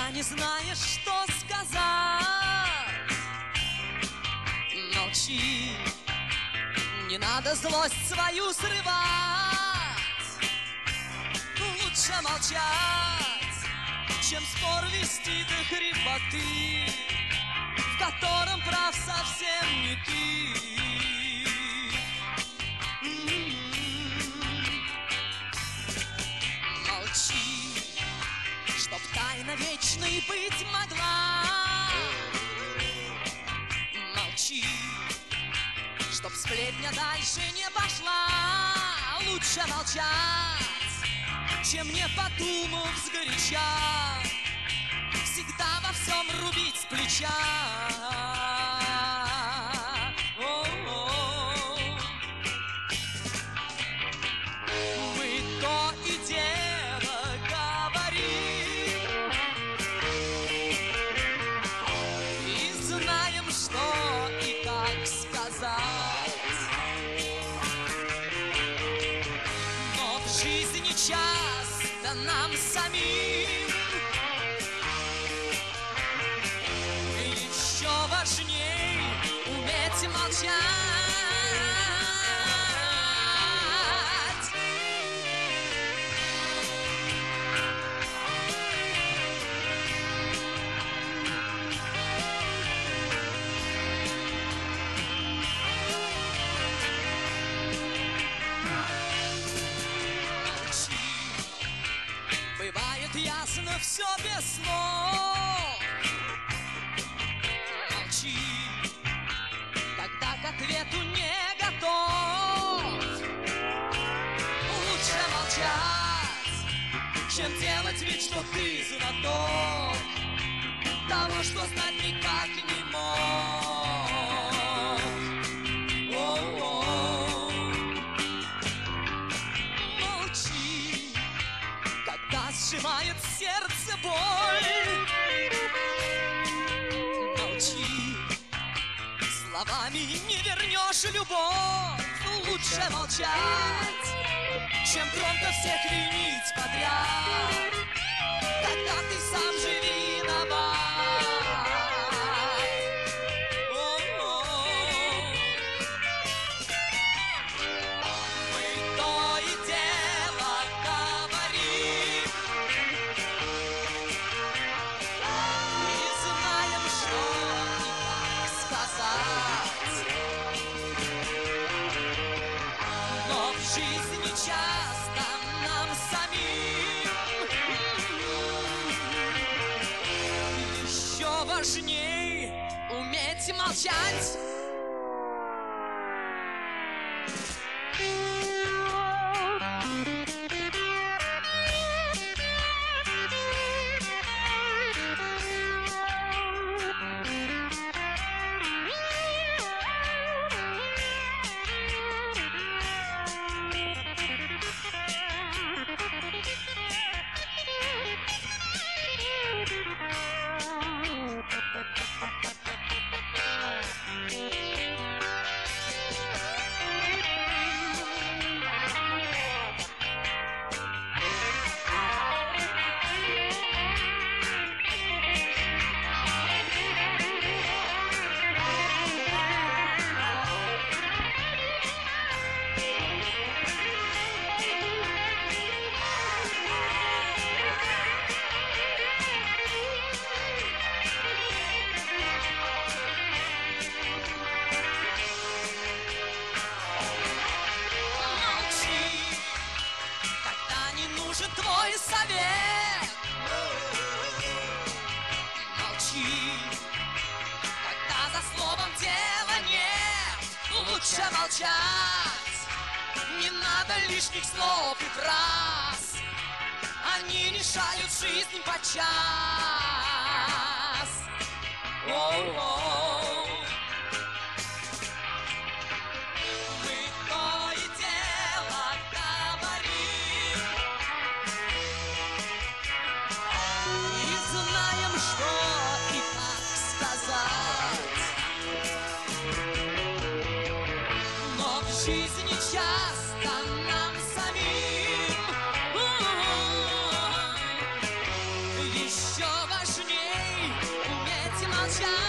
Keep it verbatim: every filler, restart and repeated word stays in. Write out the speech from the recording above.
когда не знаешь, что сказать. Молчи, не надо злость свою срывать. Лучше молчать, чем спор вести до хрипоты, в котором прав совсем не ты. Молчи, чтоб тайна вечной быть могла. Молчи, чтоб сплетня дальше не пошла. Лучше молчать, чем не подумав сгоряча, всегда во всем рубить с плеча. О-о-о. Мы то и дело говорим и знаем, что и как сказать. Но в жизни часто нам самим еще важней уметь молчать. Бывает ясно все без слов. Молчи, когда к ответу не готов. Лучше молчать, чем делать вид, что ты знаток того, что знать никак не мог. О-о-о. Молчи, когда сжимает сердце боль. Молчи, словами не вернешь любовь. Лучше молчать, чем громко всех винить подряд, когда ты сам же виноват. О-о-о. Мы то и дело говорим и знаем, что и как сказать. Но в жизни часто нам самим еще важней уметь молчать. Твой совет. Молчи, когда за словом дела нет. Лучше молчать, не надо лишних слов и фраз, они решают жизнь подчас. О-о-о. Мы то и дело говорим и знаем, что и как сказать. Но в жизни часто нам самим еще важнее молчать.